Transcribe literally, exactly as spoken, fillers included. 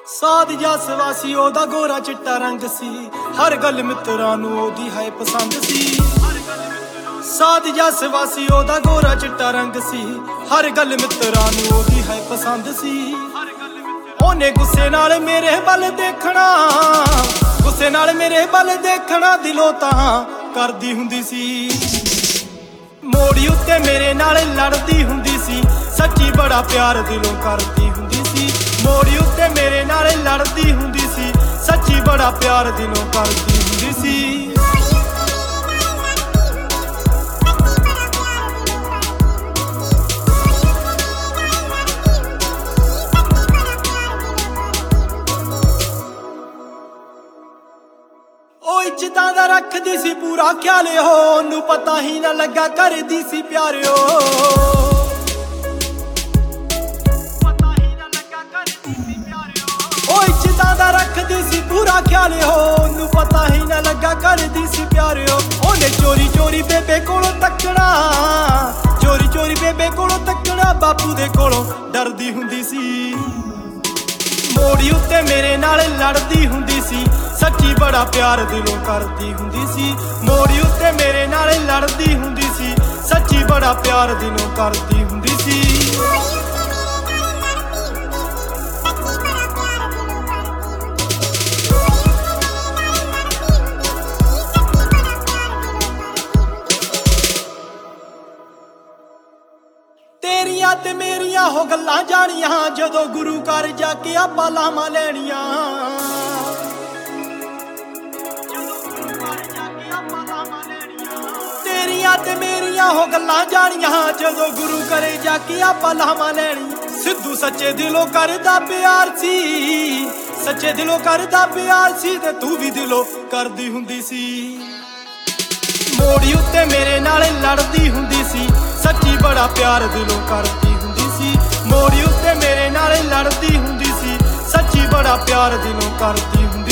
ਸਾਧ ਜਸ ਵਾਸੀ ਉਹਦਾ ਗੋਰਾ ਚਿੱਟਾ ਰੰਗ ਸੀ, ਹਰ ਗੱਲ ਮਿੱਤਰਾਂ ਨੂੰ ਉਹਦੀ ਹੈ ਪਸੰਦ ਸੀ। ਸਾਧ ਜਸ ਵਾਸੀ ਉਹਦਾ ਗੋਰਾ ਚਿੱਟਾ ਰੰਗ ਸੀ, ਹਰ ਗੱਲ ਮਿੱਤਰਾਂ ਨੂੰ ਉਹਦੀ ਹੈ ਪਸੰਦ ਸੀ। ਉਹਨੇ ਗੁੱਸੇ ਨਾਲ ਮੇਰੇ ਵੱਲ ਦੇਖਣਾ, ਗੁੱਸੇ ਨਾਲ ਮੇਰੇ ਵੱਲ ਦੇਖਣਾ, ਦਿਲੋਂ ਤਾਂ ਕਰਦੀ ਹੁੰਦੀ ਸੀ। ਮੋੜੀ ਉੱਤੇ ਮੇਰੇ ਨਾਲ ਲੜਦੀ ਹੁੰਦੀ ਸੀ, ਸੱਚੀ ਬੜਾ ਪਿਆਰ ਦਿਲੋਂ ਕਰਦੀ ਹੁੰਦੀ ਸੀ। ਮੋੜੀ ਉੱਤੇ ਮੇਰੇ ਨਾਲ ਲੜਦੀ ਹੁੰਦੀ ਸੀ, ਸੱਚੀ ਬੜਾ ਪਿਆਰ ਦਿਲੋਂ ਕਰਦੀ ਹੁੰਦੀ ਸੀ। ਉਹ ਇੱਜ਼ਤਾਂ ਦਾ ਰੱਖਦੀ ਸੀ ਪੂਰਾ ਖਿਆਲ, ਉਹਨੂੰ ਪਤਾ ਹੀ ਨਾ ਲੱਗਾ ਕਰਦੀ ਸੀ ਪਿਆਰਿਓ। ਉਹ ਇੱਜ਼ਤਾਂ ਦਾ ਰੱਖਦੀ ਸੀ ਪੂਰਾ ਖਿਆਲ, ਉਹਨੂੰ ਪਤਾ ਹੀ ਨਾ ਲੱਗਾ ਕਰਦੀ ਸੀ ਪਿਆਰਿਓ। ਉਹਨੇ ਚੋਰੀ ਚੋਰੀ ਬੇਬੇ ਕੋਲੋਂ ਤੱਕਣਾ, ਚੋਰੀ ਚੋਰੀ ਬੇਬੇ ਕੋਲੋਂ ਤੱਕਣਾ, ਬਾਪੂ ਦੇ ਕੋਲੋਂ ਡਰਦੀ ਹੁੰਦੀ ਸੀ। ਮੋੜੀ ਉੱਤੇ ਮੇਰੇ ਨਾਲ ਲੜਦੀ ਹੁੰਦੀ ਸੀ, ਸੱਚੀ ਬੜਾ ਪਿਆਰ ਦਿਲੋਂ ਕਰਦੀ ਹੁੰਦੀ ਸੀ। ਮੋੜੀ ਉੱਤੇ ਮੇਰੇ ਨਾਲ ਲੜਦੀ ਹੁੰਦੀ ਸੀ, ਸੱਚੀ ਬੜਾ ਪਿਆਰ ਦਿਲੋਂ ਕਰਦੀ ਹੁੰਦੀ ਸੀ। ਤੇਰੀਆਂ ਤੇ ਮੇਰੀਆਂ ਹੋ ਗੱਲਾਂ ਜਾਣੀਆਂ, ਜਦੋਂ ਗੁਰੂ ਘਰ ਜਾ ਕੇ ਆਪਾਂ ਲਾਵਾਂ ਲੈਣੀਆਂ। ਤੇਰੀਆਂ ਤੇ ਮੇਰੀਆਂ ਹੋ ਗੱਲਾਂ ਜਾਣੀਆਂ, ਜਦੋਂ ਗੁਰੂ ਘਰੇ ਜਾ ਕੇ ਆਪਾਂ ਲਾਵਾਂ ਲੈਣੀਆਂ। ਸਿੱਧੂ ਸੱਚੇ ਦਿਲੋਂ ਕਰਦਾ ਪਿਆਰ ਸੀ, ਸੱਚੇ ਦਿਲੋਂ ਕਰਦਾ ਪਿਆਰ ਸੀ, ਤੇ ਤੂੰ ਵੀ ਦਿਲੋਂ ਕਰਦੀ ਹੁੰਦੀ ਸੀ। ਮੋੜੀ ਉੱਤੇ ਮੇਰੇ ਨਾਲ ਲੜਦੀ ਹੁੰਦੀ ਸੀ, ਸੱਚੀ ਬੜਾ ਪਿਆਰ ਦਿਲੋਂ ਕਰਦੀ ਹੁੰਦੀ ਸੀ। ਮੋੜੀ ਉੱਤੇ ਮੇਰੇ ਨਾਲ ਲੜਦੀ ਹੁੰਦੀ ਸੀ, ਸੱਚੀ ਬੜਾ ਪਿਆਰ ਦਿਲੋਂ ਕਰਦੀ ਹੁੰਦੀ ਸੀ।